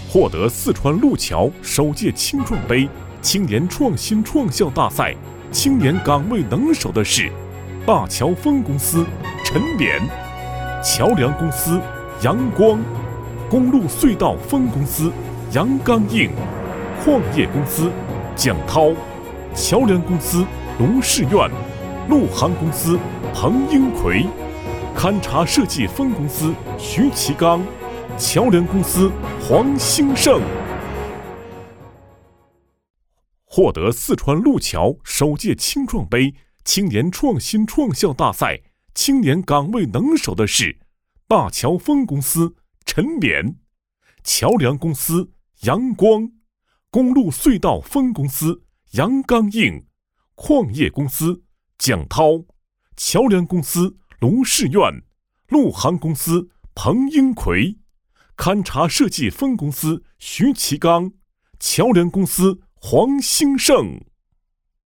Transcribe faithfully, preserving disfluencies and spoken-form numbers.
获得四川路桥首届青创杯青年创新创校大赛青年岗位能手的是灞桥分公司陈冕、桥梁公司杨光、公路隧道分公司杨刚硬、矿业公司蒋涛、桥梁公司卢世愿、陆航公司彭英奎、勘察设计分公司徐其刚、桥梁公司黄兴盛。获得四川路桥首届青创杯青年创新创校大赛青年岗位能手的是灞桥分公司陈冕、桥梁公司杨光、公路隧道分公司杨刚硬、矿业公司蒋涛、桥梁公司卢世愿、陆航公司彭英奎、勘察设计分公司徐其刚、桥梁公司黄兴盛。